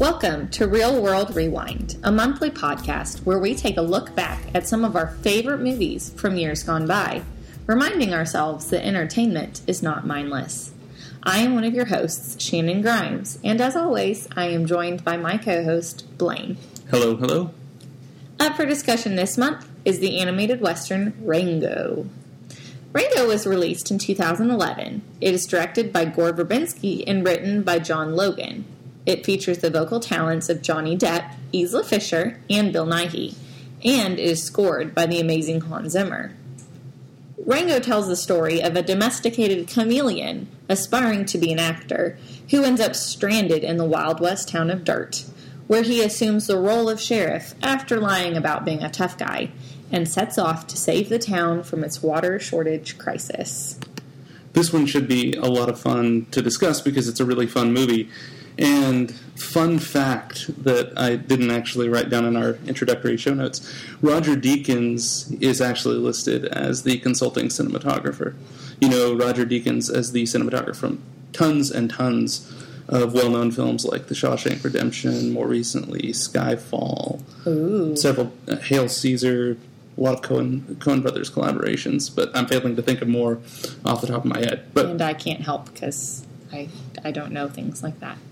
Welcome to Real World Rewind, a monthly podcast where we take a look back at some of our favorite movies from years gone by, reminding ourselves that entertainment is not mindless. I am one of your hosts, Shannon Grimes, and as always, I am joined by my co-host, Blaine. Hello, hello. Up for discussion this month is the animated western Rango. Rango was released in 2011. It is directed by Gore Verbinski and written by John Logan. It features the vocal talents of Johnny Depp, Isla Fisher, and Bill Nighy, and it is scored by the amazing Hans Zimmer. Rango tells the story of a domesticated chameleon aspiring to be an actor who ends up stranded in the Wild West town of Dirt, where he assumes the role of sheriff after lying about being a tough guy, and sets off to save the town from its water shortage crisis. This one should be a lot of fun to discuss because it's a really fun movie. And fun fact that I didn't actually write down in our introductory show notes, Roger Deakins is actually listed as the consulting cinematographer. You know Roger Deakins as the cinematographer from tons and tons of well-known films like The Shawshank Redemption, more recently Skyfall, several Hail Caesar, a lot of Coen Brothers collaborations, but I'm failing to think of more off the top of my head. And I can't help because I don't know things like that.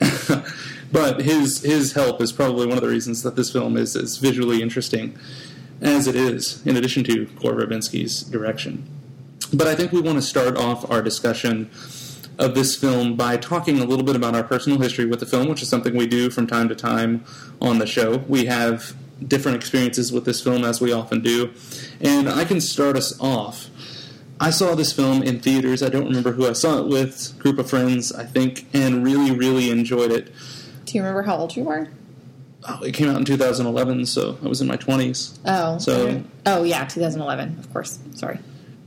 But his help is probably one of the reasons that this film is as visually interesting as it is, in addition to Gore Verbinski's direction. But I think we want to start off our discussion of this film by talking a little bit about our personal history with the film, which is something we do from time to time on the show. We have different experiences with this film, as we often do. And I can start us off. I saw this film in theaters. I don't remember who I saw it with. Group of friends, I think, and really, really enjoyed it. Do you remember how old you were? Oh, it came out in 2011, so I was in my 20s. Oh. So, oh, yeah, 2011, of course. Sorry.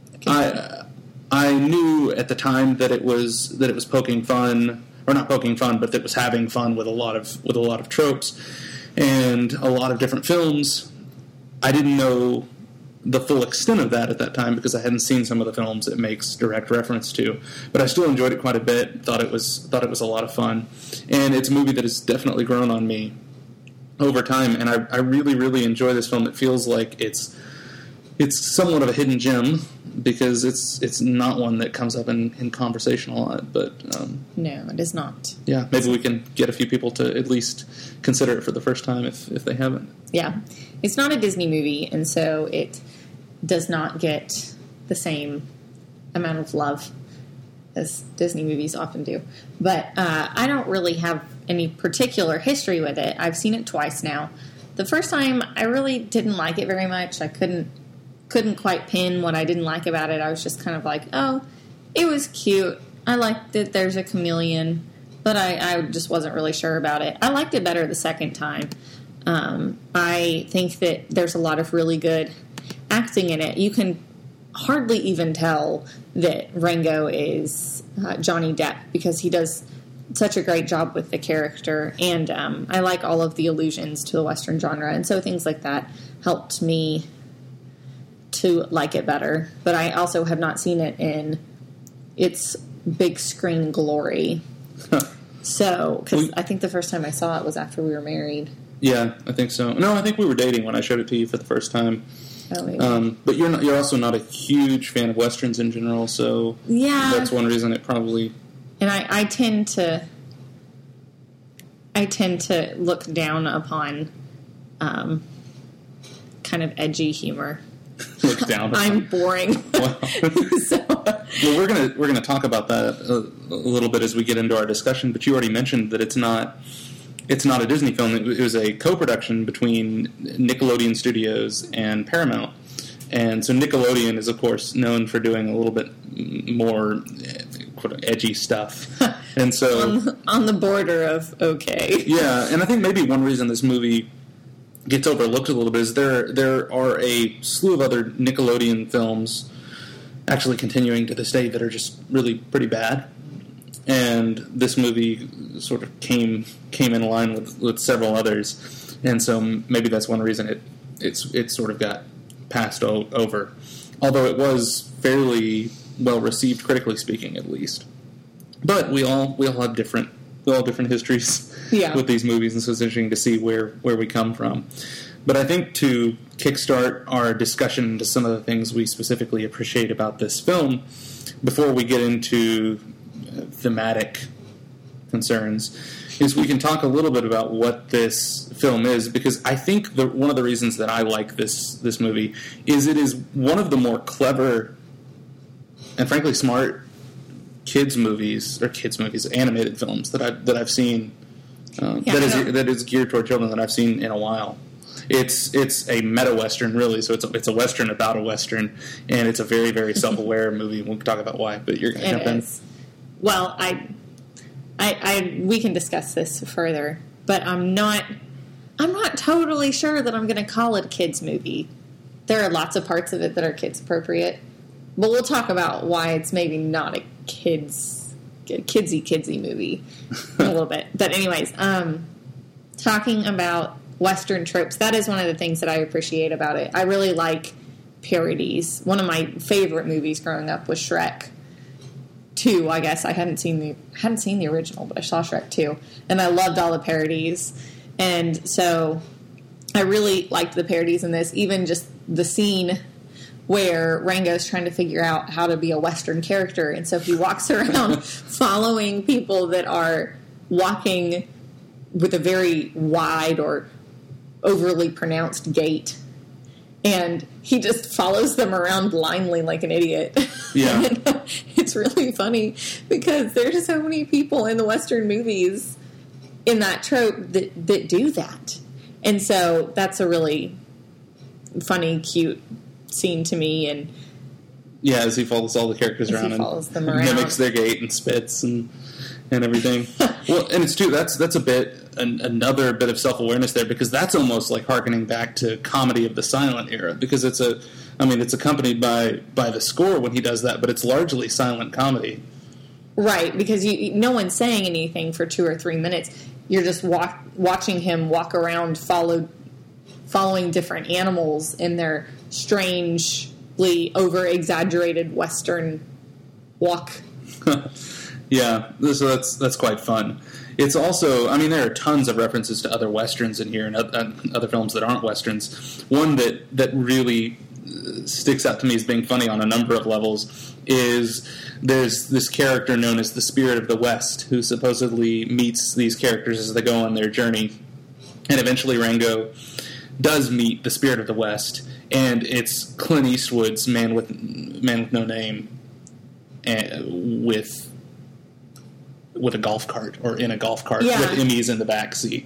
I knew at the time that it was poking fun, or not poking fun, but that it was having fun with a lot of tropes and a lot of different films. I didn't know the full extent of that at that time because I hadn't seen some of the films it makes direct reference to, but I still enjoyed it quite a bit. Thought it was a lot of fun, and it's a movie that has definitely grown on me over time. And I really, really enjoy this film. It feels like it's somewhat of a hidden gem because it's not one that comes up in conversation a lot. But no, it is not. Yeah, maybe we can get a few people to at least consider it for the first time if they haven't. Yeah, it's not a Disney movie, and so it does not get the same amount of love as Disney movies often do. But I don't really have any particular history with it. I've seen it twice now. The first time, I really didn't like it very much. I couldn't quite pin what I didn't like about it. I was just kind of like, oh, it was cute. I liked that there's a chameleon, but I just wasn't really sure about it. I liked it better the second time. I think that there's a lot of really good acting in it. You can hardly even tell that Rango is Johnny Depp because he does such a great job with the character, and I like all of the allusions to the Western genre, and so things like that helped me to like it better. But I also have not seen it in its big screen glory. So, because I think the first time I saw it was after we were married. Yeah, I think so. No, I think we were dating when I showed it to you for the first time. Oh, maybe. But you're also not a huge fan of Westerns in general, so yeah, that's one reason it probably. And I tend to look down upon kind of edgy humor. Look down. I'm boring. Well, we're gonna talk about that a little bit as we get into our discussion. But you already mentioned that it's not a Disney film. It was a co-production between Nickelodeon Studios and Paramount. And so Nickelodeon is, of course, known for doing a little bit more edgy stuff. And so on the border of okay. Yeah, and I think maybe one reason this movie gets overlooked a little bit is there are a slew of other Nickelodeon films actually continuing to this day that are just really pretty bad. And this movie sort of came in line with several others, and so maybe that's one reason it sort of got passed over. Although it was fairly well received, critically speaking, at least. But we all have different histories with these movies, and so it's interesting to see where we come from. But I think to kickstart our discussion into some of the things we specifically appreciate about this film, before we get into thematic concerns, is we can talk a little bit about what this film is, because I think one of the reasons that I like this movie is it is one of the more clever and frankly smart animated films that I've seen that is geared toward children that I've seen in a while. It's a meta western, really. So it's a western about a western, and it's a very, very self-aware movie. We'll talk about why, but you're going to jump in. Well, we can discuss this further, but I'm not totally sure that I'm going to call it a kids movie. There are lots of parts of it that are kids appropriate, but we'll talk about why it's maybe not a kidsy movie in a little bit. But anyways, talking about Western tropes, that is one of the things that I appreciate about it. I really like parodies. One of my favorite movies growing up was Shrek 2, I guess. I hadn't seen the original, but I saw Shrek 2, and I loved all the parodies. And so I really liked the parodies in this, even just the scene where Rango's trying to figure out how to be a Western character, and so he walks around following people that are walking with a very wide or overly pronounced gait, and he just follows them around blindly like an idiot. Yeah. And it's really funny because there's so many people in the Western movies in that trope that do that. And so that's a really funny, cute scene to me. And yeah, as he follows all the characters around and mimics their gait and spits and everything. Well, and it's true. That's another bit of self-awareness there, because that's almost like hearkening back to comedy of the silent era, because it's accompanied by the score when he does that, but it's largely silent comedy. Right, because no one's saying anything for 2 or 3 minutes. You're just watching him walk around following different animals in their strangely over-exaggerated Western walk. Yeah, so that's quite fun. It's also, there are tons of references to other Westerns in here and other films that aren't Westerns. One that really sticks out to me as being funny on a number of levels is there's this character known as the Spirit of the West who supposedly meets these characters as they go on their journey. And eventually Rango does meet the Spirit of the West, and it's Clint Eastwood's Man with No Name with a golf cart, or in a golf cart, with Emmys in the back seat.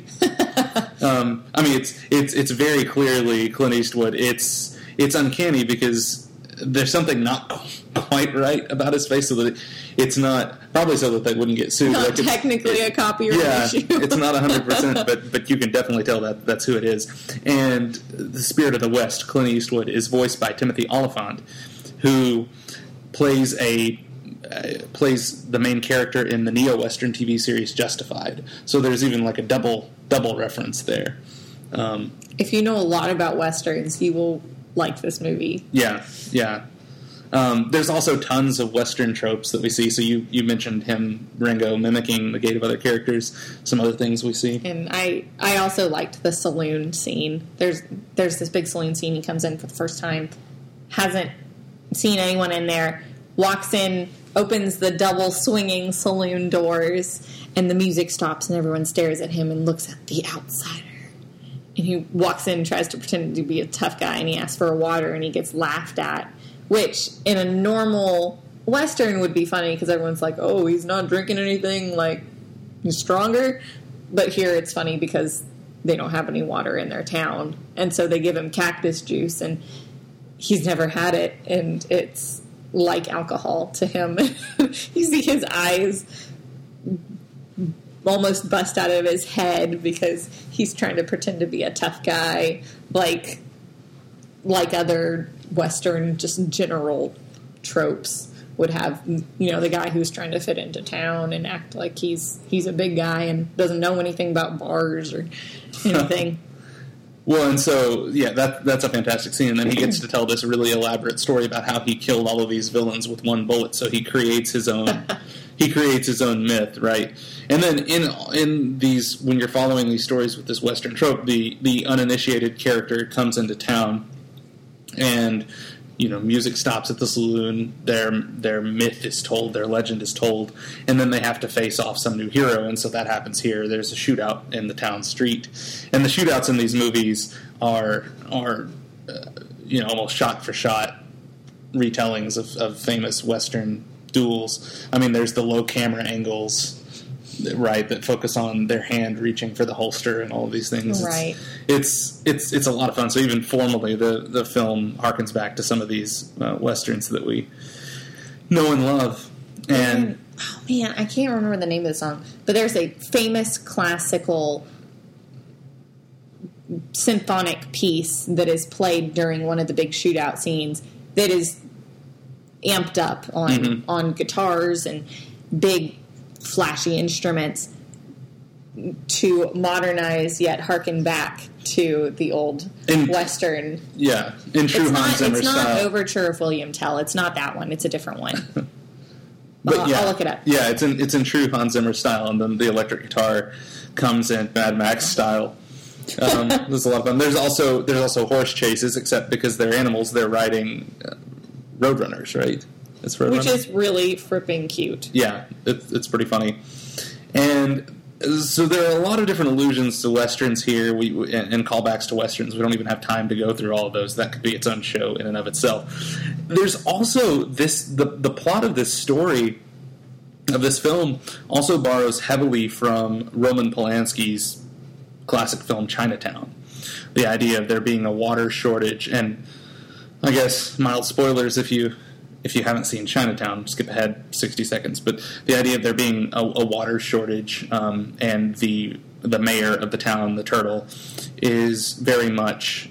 It's very clearly Clint Eastwood. It's uncanny because there's something not quite right about his face, so that it's not, probably so that they wouldn't get sued. Not technically a copyright issue. It's not 100%, but you can definitely tell that's who it is. And the Spirit of the West, Clint Eastwood, is voiced by Timothy Olyphant, who plays the main character in the neo-Western TV series Justified. So there's even like a double reference there. If you know a lot about Westerns, you will like this movie. Yeah. There's also tons of Western tropes that we see. So you mentioned Rango, mimicking the gait of other characters. Some other things we see. And I also liked the saloon scene. There's this big saloon scene. He comes in for the first time, hasn't seen anyone in there, walks in, opens the double swinging saloon doors, and the music stops and everyone stares at him and looks at the outsider. And he walks in and tries to pretend to be a tough guy, and he asks for a water, and he gets laughed at, which in a normal Western would be funny because everyone's like, oh, he's not drinking anything, like, he's stronger. But here it's funny because they don't have any water in their town, and so they give him cactus juice, and he's never had it, and it's like alcohol to him. You see his eyes almost bust out of his head because he's trying to pretend to be a tough guy, like other Western just general tropes would have. The guy who's trying to fit into town and act like he's a big guy and doesn't know anything about bars or anything. Well, and so that's a fantastic scene, and then he gets to tell this really elaborate story about how he killed all of these villains with one bullet. So he creates his own myth, right? And then in these, when you're following these stories with this Western trope, the uninitiated character comes into town, and music stops at the saloon. Their myth is told, their legend is told, and then they have to face off some new hero. And so that happens here. There's a shootout in the town street, and the shootouts in these movies are almost shot for shot retellings of famous Western duels. I mean, there's the low camera angles, right, that focus on their hand reaching for the holster and all of these things. Right. It's a lot of fun. So even formally, the film harkens back to some of these Westerns that we know and love. And oh man, I can't remember the name of the song, but there's a famous classical symphonic piece that is played during one of the big shootout scenes that is amped up on guitars and big flashy instruments to modernize yet harken back to the old Western. Yeah, in true Hans Zimmer style. It's not Overture of William Tell. It's not that one. It's a different one. But I'll look it up. Yeah, it's in true Hans Zimmer style, and then the electric guitar comes in Mad Max style. There's a lot of fun. There's also horse chases, except because they're animals, they're riding Roadrunners, right? It's Roadrunner. Which is really fripping cute. Yeah, it's pretty funny. And so there are a lot of different allusions to Westerns here, and callbacks to Westerns. We don't even have time to go through all of those. That could be its own show in and of itself. There's also the plot of this story, of this film, also borrows heavily from Roman Polanski's classic film Chinatown. The idea of there being a water shortage, and I guess mild spoilers if you haven't seen Chinatown, skip ahead 60 seconds. But the idea of there being a water shortage, and the mayor of the town, the Turtle, is very much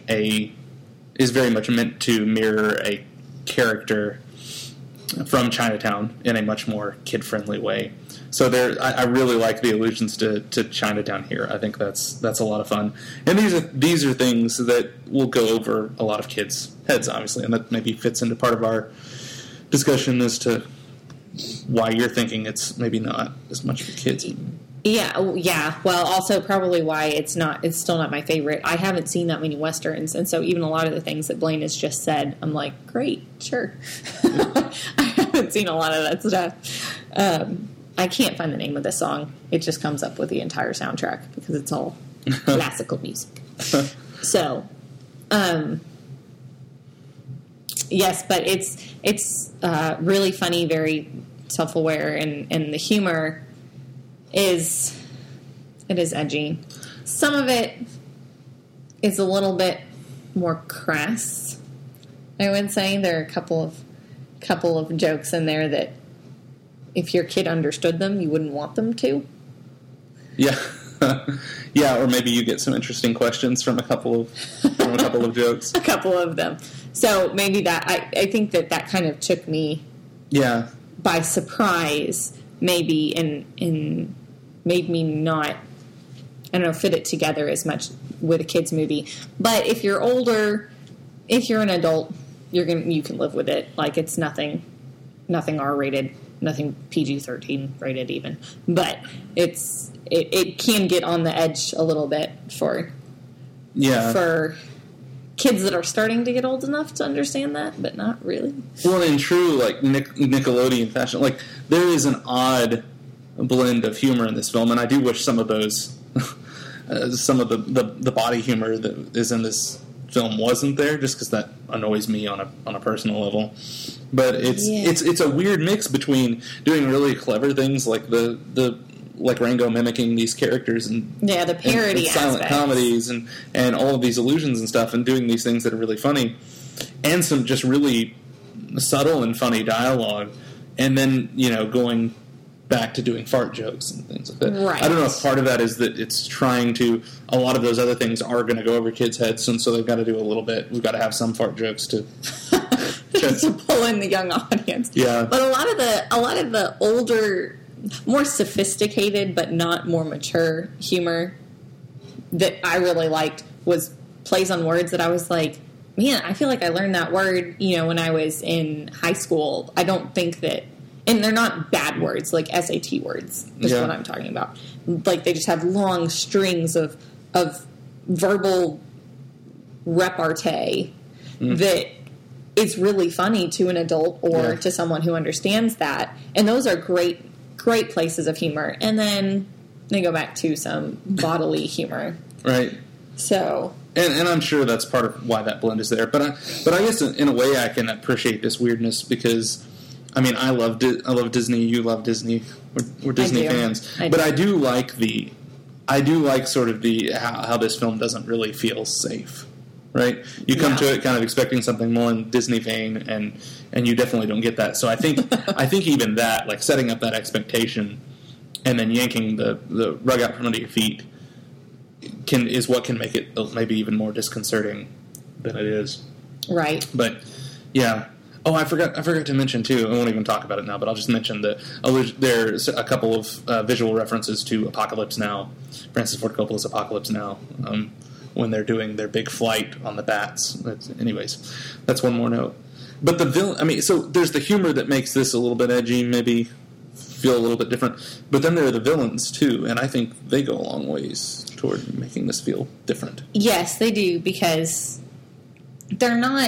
meant to mirror a character from Chinatown in a much more kid-friendly way. So I really like the allusions to Chinatown here. I think that's a lot of fun, and these are things that will go over a lot of kids' heads, obviously, and that maybe fits into part of our discussion as to why you're thinking it's maybe not as much for kids. Yeah. Well, also probably why it's still not my favorite. I haven't seen that many Westerns, and so even a lot of the things that Blaine has just said, I'm like, great, sure. I haven't seen a lot of that stuff. I can't find the name of this song. It just comes up with the entire soundtrack because it's all classical music. So, yes, but it's really funny, very self-aware, and the humor is edgy. Some of it is a little bit more crass, I would say. There are a couple of jokes in there that if your kid understood them, you wouldn't want them to. Yeah. Yeah, or maybe you get some interesting questions from a couple of jokes. A couple of them. So maybe that I think that kind of took me by surprise, maybe, and made me not, I don't know, fit it together as much with a kids movie. But if you're older, if you're an adult, you can live with it. Like, it's nothing R-rated, nothing PG-13 rated even. But it can get on the edge a little bit for kids that are starting to get old enough to understand that, but not really. Well, in true like Nickelodeon fashion, like there is an odd blend of humor in this film, and I do wish some of those, some of the body humor that is in this film wasn't there, just because that annoys me on a personal level. But it's a weird mix between doing really clever things like like Rango mimicking these characters and the parody and silent aspects. Comedies and all of these illusions and stuff, and doing these things that are really funny, and some just really subtle and funny dialogue, and then going back to doing fart jokes and things like that. Right. I don't know if part of that is that it's trying to, a lot of those other things are going to go over kids' heads, and so they've got to do a little bit. We've got to have some fart jokes to pull in the young audience. Yeah. But a lot of the older, more sophisticated but not more mature humor that I really liked was plays on words that I was like, man, I feel like I learned that word, when I was in high school. I don't think that, and they're not bad words, like SAT words is what I'm talking about. Like, they just have long strings of verbal repartee that is really funny to an adult or to someone who understands that. And those are great places of humor. And then they go back to some bodily humor. Right. So... And I'm sure that's part of why that blend is there. But I guess in a way I can appreciate this weirdness because, I mean, I love Disney. You love Disney. We're Disney fans. But I do like sort of how this film doesn't really feel safe. Right? You come to it kind of expecting something more in Disney vein, and you definitely don't get that. So I think even that, like setting up that expectation and then yanking the rug out from under your feet is what can make it maybe even more disconcerting than it is. Right. But yeah. Oh, I forgot to mention too. I won't even talk about it now, but I'll just mention that there's a couple of visual references to Apocalypse Now, Francis Ford Coppola's Apocalypse Now, when they're doing their big flight on the bats. Anyways, that's one more note. But the villain, I mean, so there's the humor that makes this a little bit edgy, maybe feel a little bit different. But then there are the villains too, and I think they go a long ways toward making this feel different. Yes, they do, because they're not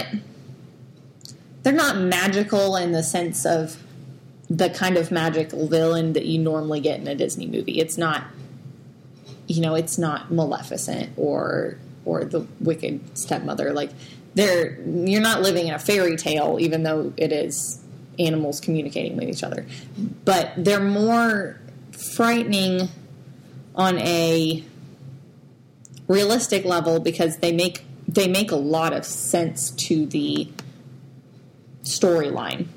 magical in the sense of the kind of magical villain that you normally get in a Disney movie. It's not, it's not Maleficent or the wicked stepmother. Like, you're not living in a fairy tale, even though it is animals communicating with each other. But they're more frightening on a realistic level because they make a lot of sense to the storyline.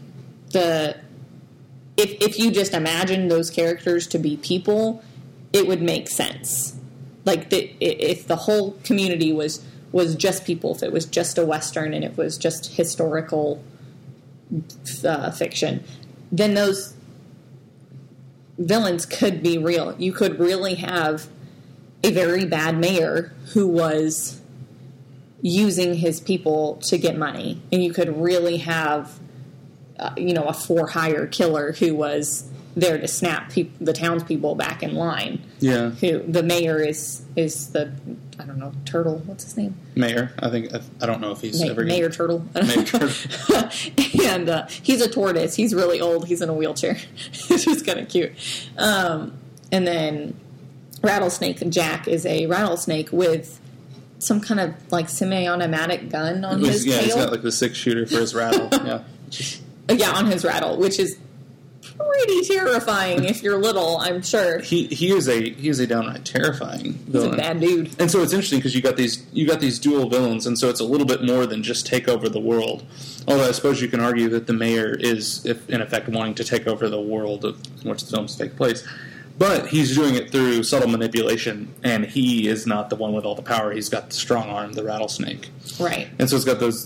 If you just imagine those characters to be people, it would make sense. Like, if the whole community was just people, if it was just a Western and it was just historical fiction, then those villains could be real. You could really have a very bad mayor who was using his people to get money, and you could really have a for-hire killer who was there to snap the townspeople back in line. Yeah. Who the mayor is the, I don't know, Turtle. What's his name? Mayor. I don't know if he's ever Mayor Turtle. Mayor Turtle. And he's a tortoise. He's really old. He's in a wheelchair. It's just kind of cute. And then Rattlesnake Jack is a rattlesnake with some kind of like semi-automatic gun on his tail. Yeah, he's got like the 6-shooter for his rattle. Yeah. Yeah, on his rattle, which is pretty terrifying if you're little, I'm sure. He is a downright terrifying villain. He's a bad dude. And so it's interesting because you got these dual villains, and so it's a little bit more than just take over the world. Although I suppose you can argue that the mayor is, in effect, wanting to take over the world in which the films take place. But he's doing it through subtle manipulation, and he is not the one with all the power. He's got the strong arm, the rattlesnake. Right. And so it's got those,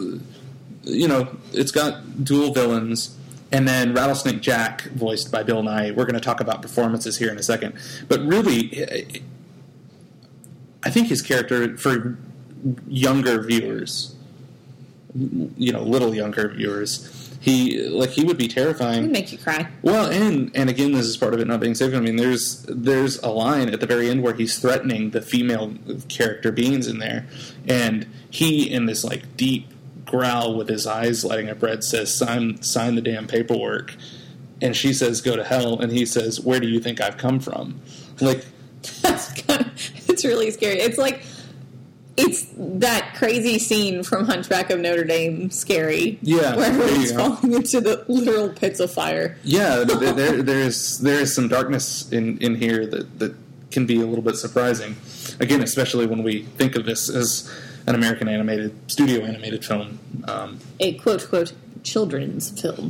it's got dual villains. And then Rattlesnake Jack, voiced by Bill Nighy. We're going to talk about performances here in a second. But really, I think his character, for younger viewers, little younger viewers, he would be terrifying. He'd make you cry. Well, and again, this is part of it not being safe. I mean, there's a line at the very end where he's threatening the female character beings in there. And he, in this, like, deep growl with his eyes lighting up red, says, sign the damn paperwork. And she says, go to hell. And he says, where do you think I've come from? Like, it's really scary. It's like, it's that crazy scene from Hunchback of Notre Dame, Scary. Yeah. Where everyone's falling into the literal pits of fire. Yeah, there is some darkness in here that can be a little bit surprising. Again, especially when we think of this as an American studio animated film. A quote, children's film.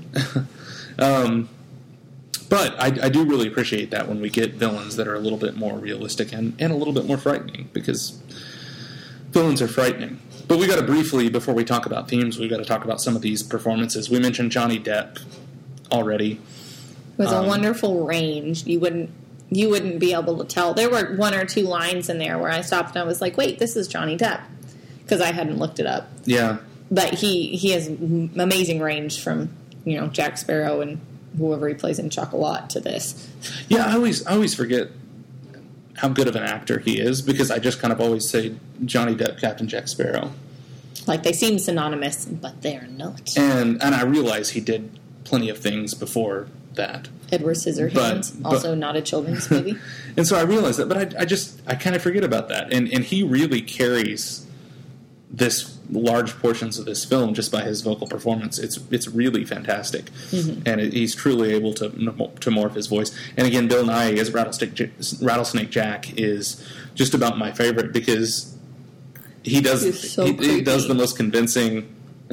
But I do really appreciate that when we get villains that are a little bit more realistic and a little bit more frightening, because villains are frightening. But we got to briefly, before we talk about themes, we've got to talk about some of these performances. We mentioned Johnny Depp already. It was a wonderful range. You wouldn't be able to tell. There were one or two lines in there where I stopped and I was like, wait, this is Johnny Depp. because I hadn't looked it up. Yeah. But he has amazing range from, Jack Sparrow and whoever he plays in Chocolat to this. Yeah, I always forget how good of an actor he is, because I just kind of always say Johnny Depp, Captain Jack Sparrow. Like, they seem synonymous, but they are not. And I realize he did plenty of things before that. Edward Scissorhands, also not a children's movie. And so I realized that, but I kind of forget about that. And he really carries this large portions of this film just by his vocal performance. It's really fantastic. Mm-hmm. And he's truly able to morph his voice. And again, Bill Nighy as Rattlesnake Jack is just about my favorite, because he does he does the most convincing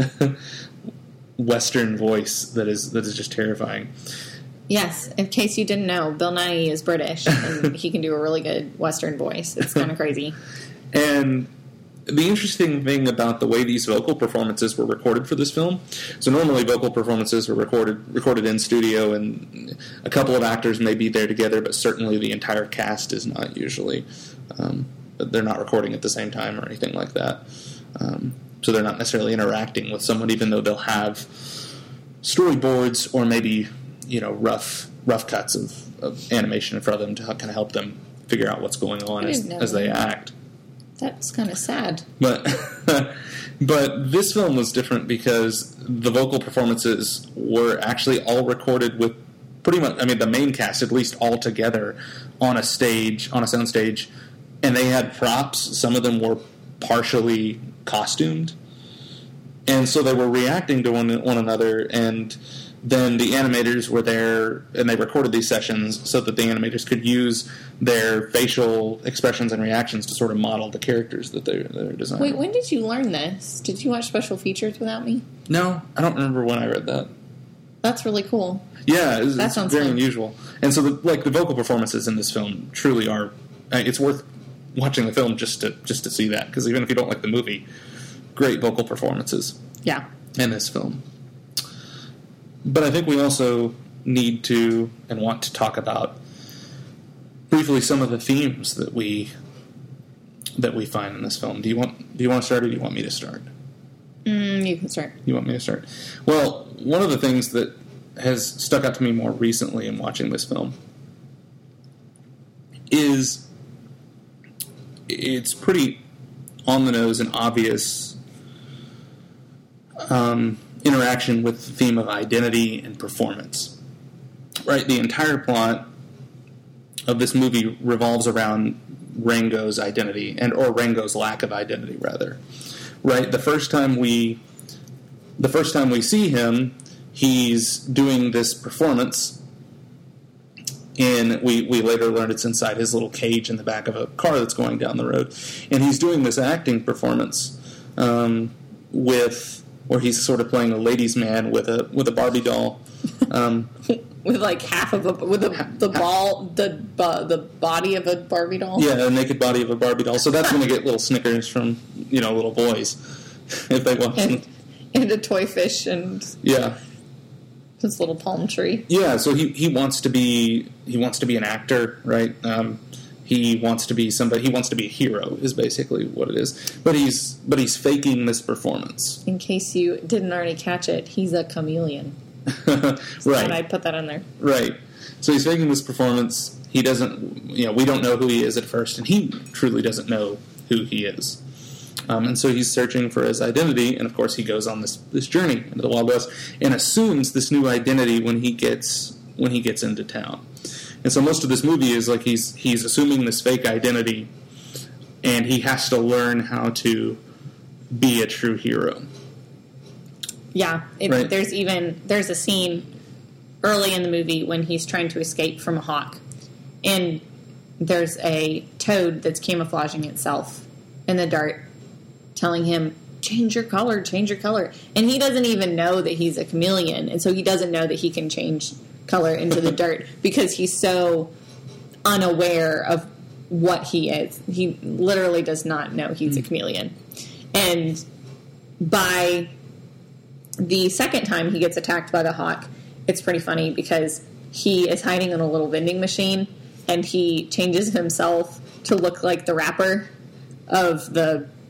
Western voice that is just terrifying. Yes, in case you didn't know, Bill Nighy is British, and he can do a really good Western voice. It's kind of crazy. And the interesting thing about the way these vocal performances were recorded for this film, so normally vocal performances were recorded in studio, and a couple of actors may be there together, but certainly the entire cast is not usually. They're not recording at the same time or anything like that. So they're not necessarily interacting with someone, even though they'll have storyboards or maybe, rough cuts of animation in front of them to kind of help them figure out what's going on as they act. That's kind of sad. But this film was different because the vocal performances were actually all recorded with pretty much, the main cast at least all together on a sound stage, and they had props. Some of them were partially costumed, and so they were reacting to one another, and then the animators were there, and they recorded these sessions so that the animators could use their facial expressions and reactions to sort of model the characters that they're designing. Wait, when did you learn this? Did you watch Special Features without me? No, I don't remember when I read that. That's really cool. Yeah, it's very unusual. And so the vocal performances in this film truly are, it's worth watching the film just to see that, because even if you don't like the movie, great vocal performances. Yeah. In this film. But I think we also need to and want to talk about briefly some of the themes that we find in this film. Do you want to start, or do you want me to start? You can start. You want me to start? Well, one of the things that has stuck out to me more recently in watching this film is it's pretty on the nose and obvious interaction with the theme of identity and performance. Right? The entire plot of this movie revolves around Rango's identity, or Rango's lack of identity, rather. Right? The first time we see him, he's doing this performance, and we later learn it's inside his little cage in the back of a car that's going down the road, and he's doing this acting performance where he's sort of playing a ladies' man with a Barbie doll, with like half of the body of a Barbie doll. Yeah, a naked body of a Barbie doll. So that's going to get little snickers from little boys if they watch it. And a toy fish and his little palm tree. Yeah, so he wants to be an actor, right? He wants to be somebody. He wants to be a hero, is basically what it is. But he's faking this performance. In case you didn't already catch it, he's a chameleon. Right. And I put that on there. Right. So he's faking this performance. He doesn't. We don't know who he is at first, and he truly doesn't know who he is. And so he's searching for his identity, and of course he goes on this journey into the Wild West and assumes this new identity when he gets into town. And so most of this movie is like he's assuming this fake identity, and he has to learn how to be a true hero. Yeah, right. There's a scene early in the movie when he's trying to escape from a hawk, and there's a toad that's camouflaging itself in the dirt, telling him, change your color, and he doesn't even know that he's a chameleon, and so he doesn't know that he can change color into the dirt because he's so unaware of what he is. He literally does not know he's a chameleon. And by the second time he gets attacked by the hawk, it's pretty funny because he is hiding in a little vending machine and he changes himself to look like the rapper of the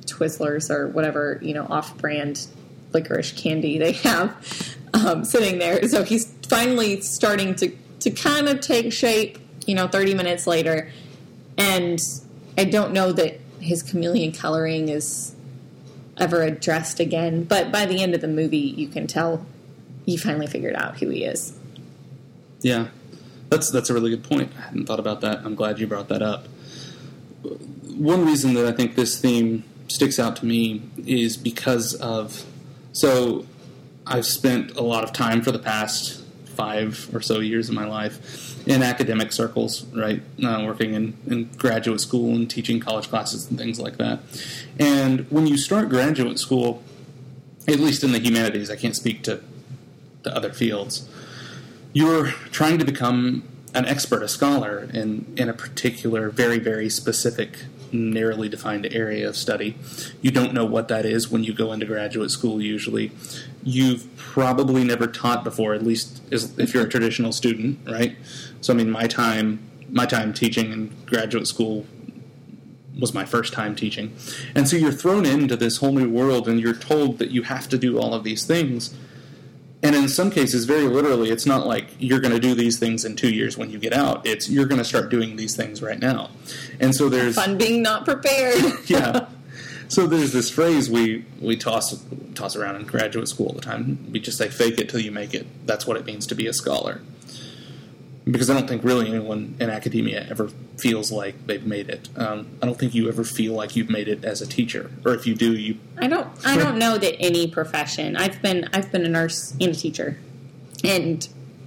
Twizzlers or whatever, off-brand licorice candy they have sitting there. So he's finally starting to kind of take shape, 30 minutes later. And I don't know that his chameleon coloring is ever addressed again. But by the end of the movie, you can tell he finally figured out who he is. Yeah. That's a really good point. I hadn't thought about that. I'm glad you brought that up. One reason that I think this theme sticks out to me is because of... So, I've spent a lot of time for the past 5 or so years of my life in academic circles, right? Working in graduate school and teaching college classes and things like that. And when you start graduate school, at least in the humanities, I can't speak to other fields, you're trying to become an expert, a scholar in a particular, very, very specific, narrowly defined area of study. You don't know what that is when you go into graduate school usually. You've probably never taught before, at least if you're a traditional student, right? So, I mean, my time teaching in graduate school was my first time teaching. And so you're thrown into this whole new world, and you're told that you have to do all of these things. And in some cases, very literally, it's not like you're going to do these things in 2 years when you get out. It's you're going to start doing these things right now. And so there's... Fun being not prepared. Yeah. So there's this phrase we toss around in graduate school all the time. We just say, fake it till you make it. That's what it means to be a scholar. Because I don't think really anyone in academia ever feels like they've made it. I don't think you ever feel like you've made it as a teacher, or if you do, you. I don't know that any profession. I've been a nurse and a teacher, and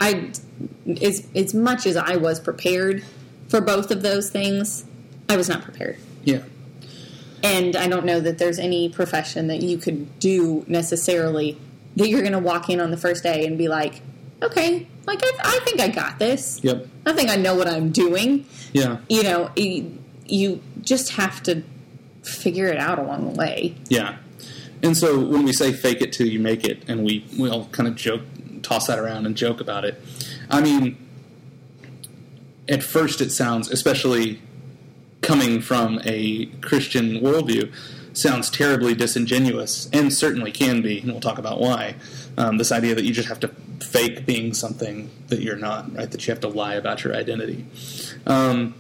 as much as I was prepared for both of those things, I was not prepared. Yeah. And I don't know that there's any profession that you could do necessarily that you're going to walk in on the first day and be like, okay, like I think I got this. Yep. I think I know what I'm doing. Yeah. You just have to figure it out along the way. Yeah. And so when we say fake it till you make it, and we all kind of toss that around and joke about it, I mean, at first it sounds, especially coming from a Christian worldview, sounds terribly disingenuous, and certainly can be, and we'll talk about why. This idea that you just have to fake being something that you're not, right? That you have to lie about your identity. And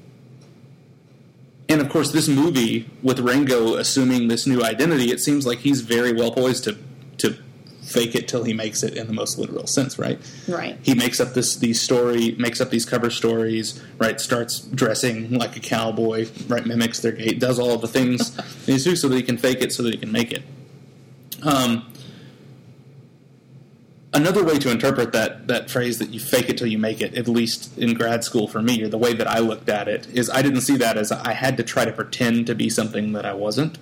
of course, this movie, with Rango assuming this new identity, it seems like he's very well poised to fake it till he makes it in the most literal sense, right? Right. He makes up these cover stories, right? Starts dressing like a cowboy, right? Mimics their gait, does all of the things he needs to do so that he can fake it, so that he can make it. Another way to interpret that phrase that you fake it till you make it, at least in grad school for me, or the way that I looked at it, is I didn't see that as I had to try to pretend to be something that I wasn't.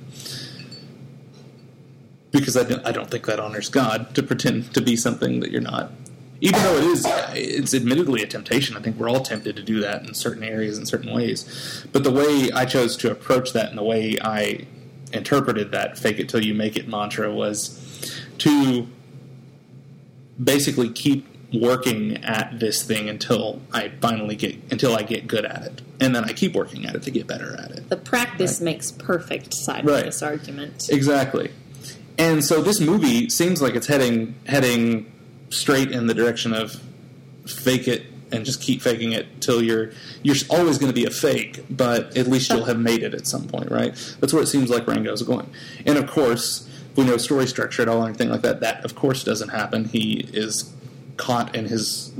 Because I don't think that honors God, to pretend to be something that you're not. Even though it's admittedly a temptation. I think we're all tempted to do that in certain areas, in certain ways. But the way I chose to approach that, and the way I interpreted that fake it till you make it mantra, was to basically keep working at this thing until I get good at it. And then I keep working at it to get better at it. The practice makes perfect side of this argument. Exactly. And so this movie seems like it's heading straight in the direction of fake it and just keep faking it till you're always going to be a fake, but at least you'll have made it at some point, right? That's where it seems like Rango's going. And of course, if we know story structure at all or anything like that, that of course doesn't happen. He is caught in his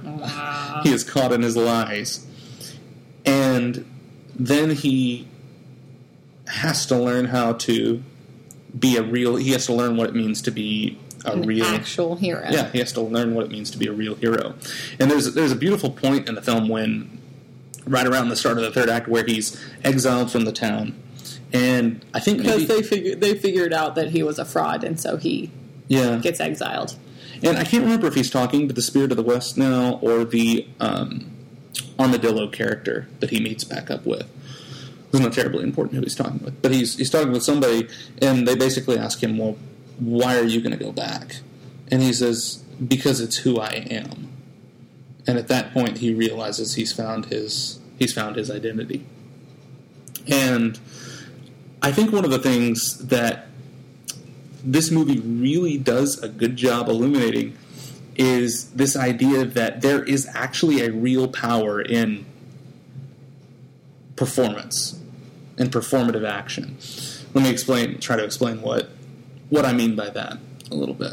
lies. And then he has to learn how to be he has to learn what it means to be an actual hero. Yeah, he has to learn what it means to be a real hero. And there's a beautiful point in the film when, right around the start of the third act, where he's exiled from the town. And I think because they figured out that he was a fraud, and so he gets exiled. And I can't remember if he's talking to the Spirit of the West now, or the Armadillo character that he meets back up with. It's not terribly important who he's talking with, but he's talking with somebody, and they basically ask him, well, why are you going to go back? And he says, because it's who I am. And at that point, he realizes he's found his identity. And I think one of the things that this movie really does a good job illuminating is this idea that there is actually a real power in performance and performative action. Let me try to explain what I mean by that a little bit.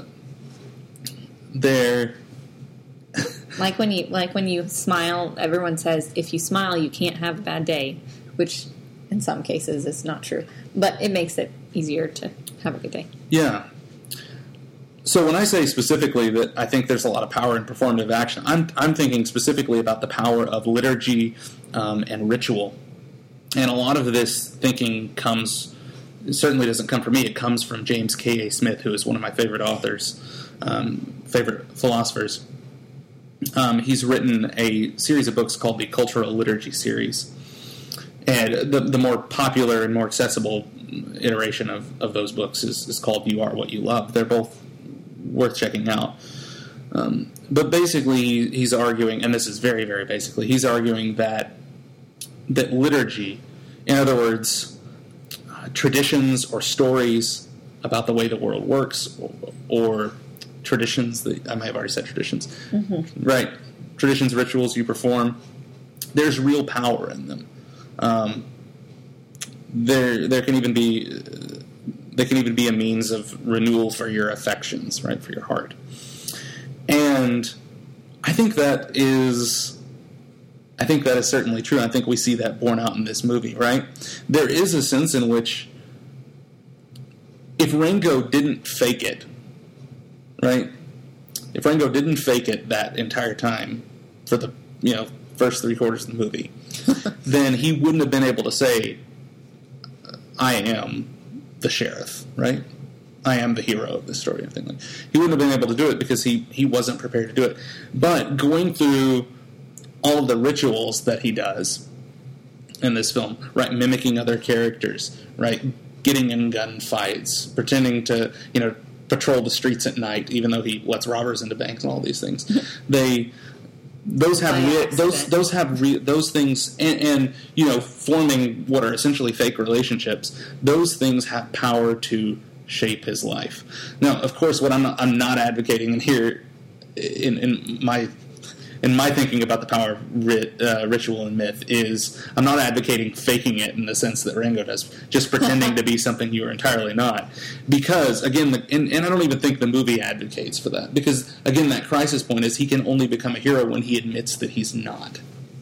Like when you smile, everyone says if you smile you can't have a bad day, which in some cases is not true, but it makes it easier to have a good day. Yeah. So when I say specifically that I think there's a lot of power in performative action, I'm thinking specifically about the power of liturgy and ritual. And a lot of this thinking certainly doesn't come from me. It comes from James K.A. Smith, who is one of my favorite authors, favorite philosophers. He's written a series of books called the Cultural Liturgy series. And the more popular and more accessible iteration of those books is called You Are What You Love. They're both worth checking out. But basically, he's arguing, and this is very, very basically, he's arguing that liturgy, in other words, traditions or stories about the way the world works, or traditions, I might have already said traditions, right? Traditions, rituals you perform, there's real power in them. There can even be a means of renewal for your affections, right, for your heart. And I think that is certainly true. I think we see that borne out in this movie, right? There is a sense in which if Rango didn't fake it, right? If Rango didn't fake it that entire time for the first 3/4 of the movie, then he wouldn't have been able to say, I am the sheriff, right? I am the hero of this story. He wouldn't have been able to do it because he wasn't prepared to do it. But going through all of the rituals that he does in this film, right, mimicking other characters, right, getting in gunfights, pretending to, patrol the streets at night, even though he lets robbers into banks and all these things. Those things, and forming what are essentially fake relationships. Those things have power to shape his life. Now, of course, what I'm not advocating in here, in my thinking about the power of ritual and myth, is I'm not advocating faking it in the sense that Rango does, just pretending to be something you are entirely not. Because, again, and I don't even think the movie advocates for that. Because, again, that crisis point is he can only become a hero when he admits that he's not.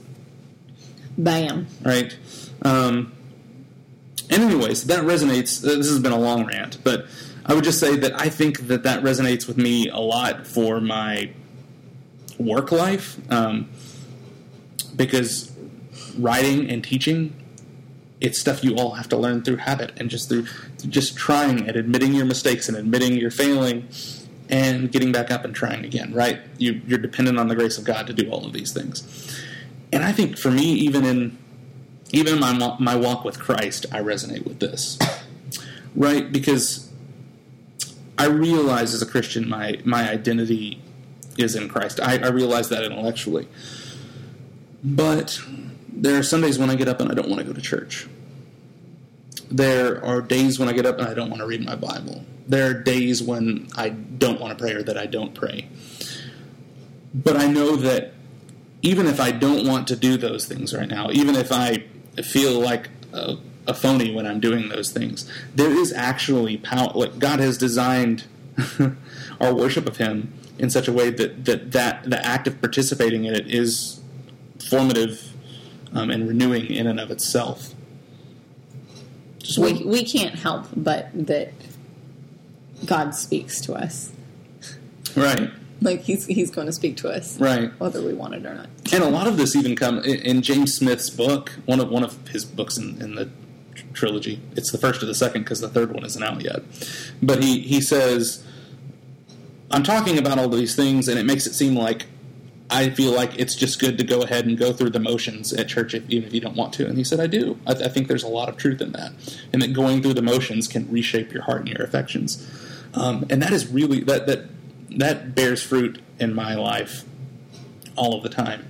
Bam. Right? And anyways, that resonates. This has been a long rant, but I would just say that I think that resonates with me a lot for my work life, because writing and teaching, it's stuff you all have to learn through habit and just through just trying and admitting your mistakes and admitting you're failing and getting back up and trying again, right? You're dependent on the grace of God to do all of these things. And I think for me, even in my walk with Christ, I resonate with this, right? Because I realize as a Christian my identity is in Christ. I realize that intellectually. But there are Sundays when I get up and I don't want to go to church. There are days when I get up and I don't want to read my Bible. There are days when I don't want to pray or that I don't pray. But I know that even if I don't want to do those things right now, even if I feel like a phony when I'm doing those things, there is actually power. Like God has designed our worship of Him in such a way that the act of participating in it is formative and renewing in and of itself. We can't help but that God speaks to us. Right. Like he's going to speak to us, right, whether we want it or not. And a lot of this even comes in James Smith's book, one of his books in the trilogy. It's the first or the second because the third one isn't out yet. But he says, I'm talking about all these things, and it makes it seem like I feel like it's just good to go ahead and go through the motions at church, even if you don't want to. And he said, I do. I think there's a lot of truth in that, and that going through the motions can reshape your heart and your affections. And that is really that bears fruit in my life all of the time.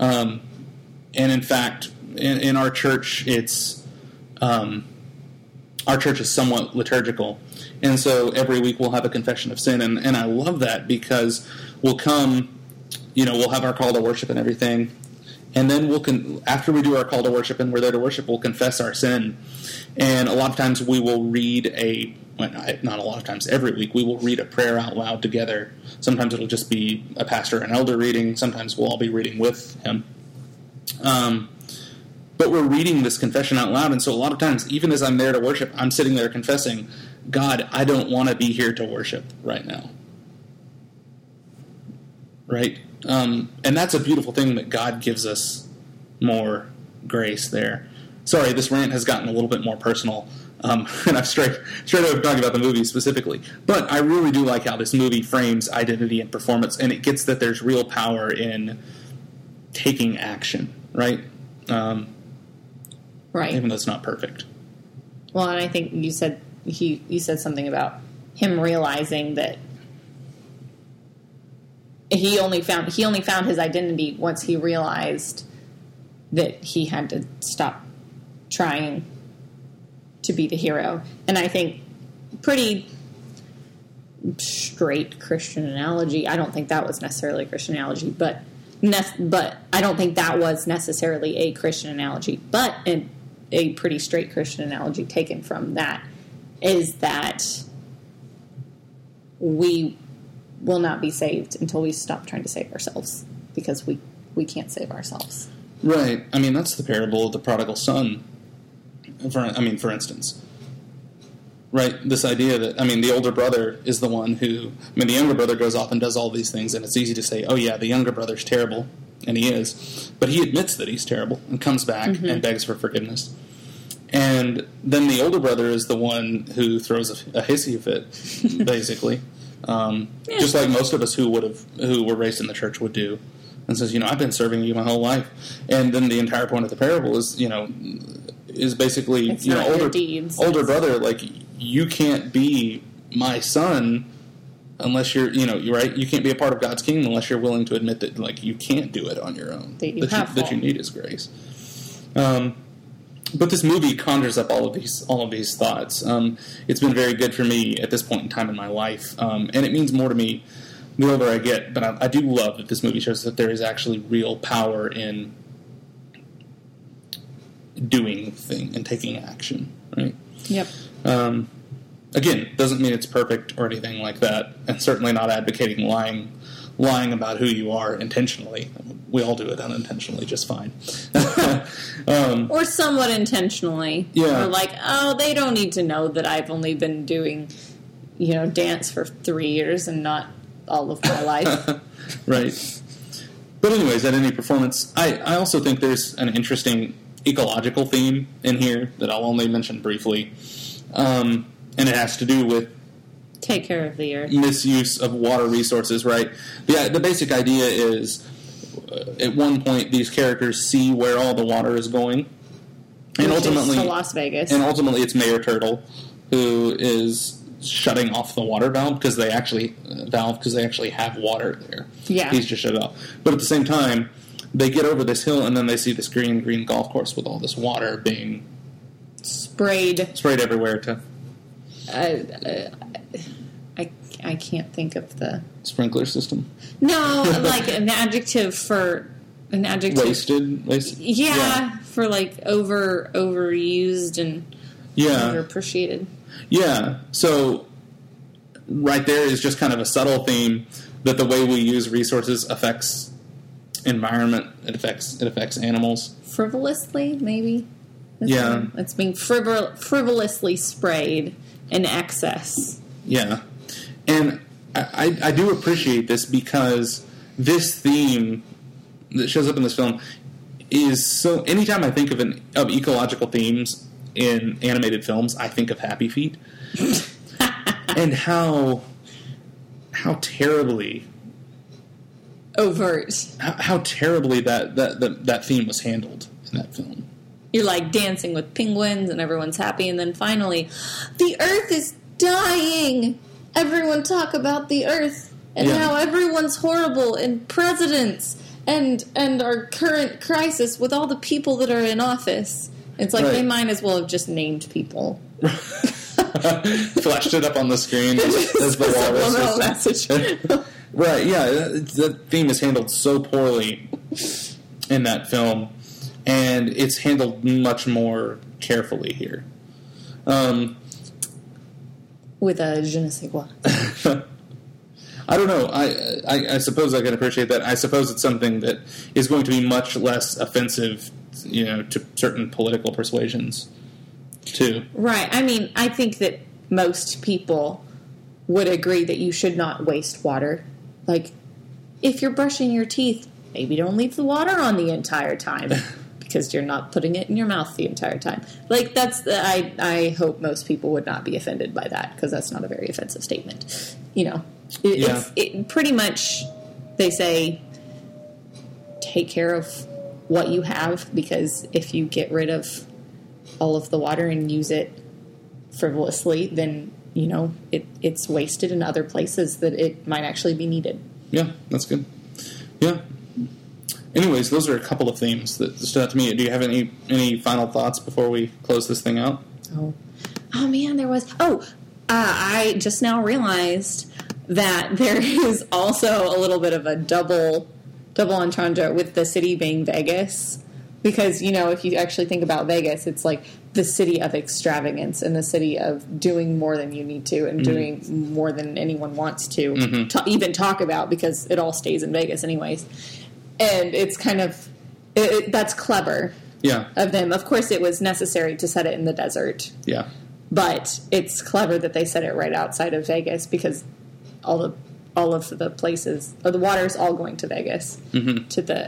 And in fact, in our church, it's our church is somewhat liturgical. And so every week we'll have a confession of sin. And I love that because we'll come, we'll have our call to worship and everything. And then after we do our call to worship and we're there to worship, we'll confess our sin. And a lot of times we will read not a lot of times, every week, we will read a prayer out loud together. Sometimes it'll just be a pastor or an elder reading. Sometimes we'll all be reading with him. But we're reading this confession out loud, and so a lot of times, even as I'm there to worship, I'm sitting there confessing, God, I don't want to be here to worship right now. Right? And that's a beautiful thing that God gives us more grace there. Sorry, this rant has gotten a little bit more personal, and I'm straight over talking about the movie specifically. But I really do like how this movie frames identity and performance, and it gets that there's real power in taking action, right? Right. Even though it's not perfect. Well, and I think you said something about him realizing that he only found his identity once he realized that he had to stop trying to be the hero. And I think pretty straight Christian analogy. I don't think that was necessarily a Christian analogy, but I don't think that was necessarily a Christian analogy. But a pretty straight Christian analogy taken from that is that we will not be saved until we stop trying to save ourselves, because we can't save ourselves. Right. I mean, that's the parable of the prodigal son, for instance. Right? This idea that, the older brother is the one who, the younger brother goes off and does all these things, and it's easy to say, oh yeah, the younger brother's terrible, and he is. But he admits that he's terrible and comes back and begs for forgiveness. And then the older brother is the one who throws a hissy fit, basically. Just like most of us who were raised in the church would do. And says, I've been serving you my whole life. And then the entire point of the parable is, is basically, older brother, like, you can't be my son unless you're, you're right. You can't be a part of God's kingdom unless you're willing to admit that, like, you can't do it on your own. That you need His grace. But this movie conjures up all of these thoughts. It's been very good for me at this point in time in my life, and it means more to me the older I get. But I do love that this movie shows that there is actually real power in doing thing and taking action. Right? Yep. Again, doesn't mean it's perfect or anything like that, and certainly not advocating lying about who you are intentionally. We all do it unintentionally just fine. Or somewhat intentionally. Yeah. Or like, oh, they don't need to know that I've only been doing, dance for 3 years and not all of my life. Right. But anyways, at any performance, I also think there's an interesting ecological theme in here that I'll only mention briefly. And it has to do with take care of the earth. Misuse of water resources, right? The basic idea is, at one point, these characters see where all the water is going, and ultimately to Las Vegas. And ultimately, it's Mayor Turtle who is shutting off the water valve because they actually have water there. Yeah, he's just shut it off. But at the same time, they get over this hill, and then they see this green golf course with all this water being sprayed everywhere. I can't think of the sprinkler system. No, like an adjective. Wasted. Yeah, for like overused and underappreciated. Yeah. So right there is just kind of a subtle theme that the way we use resources affects environment. It affects animals. Frivolously, maybe. It's being frivolously sprayed in excess. Yeah. And I do appreciate this because this theme that shows up in this film is so... Anytime I think of ecological themes in animated films, I think of Happy Feet. And how terribly... overt. How terribly that theme was handled in that film. You're like dancing with penguins and everyone's happy, and then finally, the earth is dying! Everyone talk about the earth and how everyone's horrible, and presidents and our current crisis with all the people that are in office. It's like they might as well have just named people. Flashed it up on the screen as the walrus message. Right, yeah. The theme is handled so poorly in that film, and it's handled much more carefully here. With a je ne sais quoi. I don't know. I suppose I can appreciate that. I suppose it's something that is going to be much less offensive, to certain political persuasions, too. Right. I mean, I think that most people would agree that you should not waste water. Like, if you're brushing your teeth, maybe don't leave the water on the entire time. Because you're not putting it in your mouth the entire time. Like, I hope most people would not be offended by that, because that's not a very offensive statement. It pretty much, they say, take care of what you have, because if you get rid of all of the water and use it frivolously, then, it's wasted in other places that it might actually be needed. Yeah, that's good. Yeah. Anyways, those are a couple of themes that stood out to me. Do you have any final thoughts before we close this thing out? Oh man, there was... I just now realized that there is also a little bit of a double entendre with the city being Vegas. Because, if you actually think about Vegas, it's like the city of extravagance and the city of doing more than you need to and doing more than anyone wants to even talk about, because it all stays in Vegas anyways. And it's kind of, that's clever of them. Of course, it was necessary to set it in the desert. Yeah. But it's clever that they set it right outside of Vegas, because all of the places, or the water is all going to Vegas, to the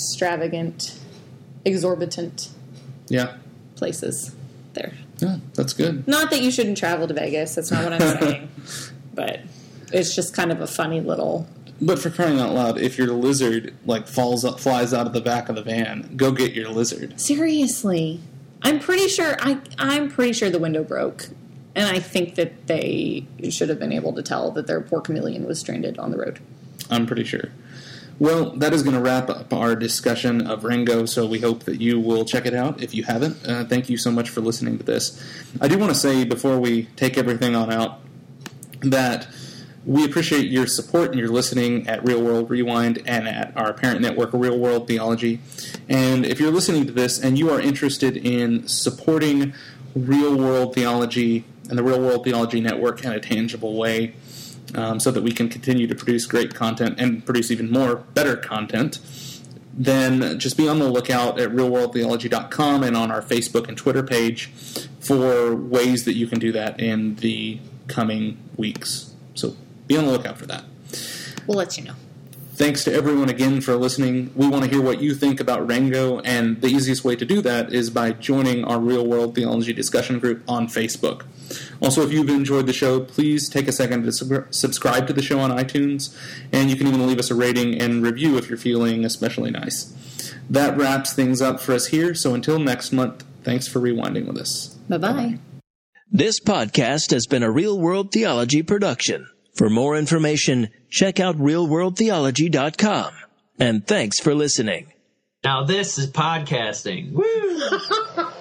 exorbitant places there. Yeah, that's good. Not that you shouldn't travel to Vegas. That's not what I'm saying. But it's just kind of a funny little... But for crying out loud, if your lizard flies out of the back of the van, go get your lizard. Seriously, I'm pretty sure the window broke, and I think that they should have been able to tell that their poor chameleon was stranded on the road. I'm pretty sure. Well, that is going to wrap up our discussion of Rango, so we hope that you will check it out if you haven't. Thank you so much for listening to this. I do want to say, before we take everything on out, that we appreciate your support and your listening at Real World Rewind and at our parent network, Real World Theology. And if you're listening to this and you are interested in supporting Real World Theology and the Real World Theology Network in a tangible way, so that we can continue to produce great content and produce even more better content, then just be on the lookout at realworldtheology.com and on our Facebook and Twitter page for ways that you can do that in the coming weeks. So be on the lookout for that. We'll let you know. Thanks to everyone again for listening. We want to hear what you think about Rango, and the easiest way to do that is by joining our Real World Theology discussion group on Facebook. Also, if you've enjoyed the show, please take a second to subscribe to the show on iTunes, and you can even leave us a rating and review if you're feeling especially nice. That wraps things up for us here, so until next month, thanks for rewinding with us. Bye-bye. Bye-bye. This podcast has been a Real World Theology production. For more information, check out realworldtheology.com. And thanks for listening. Now this is podcasting. Woo!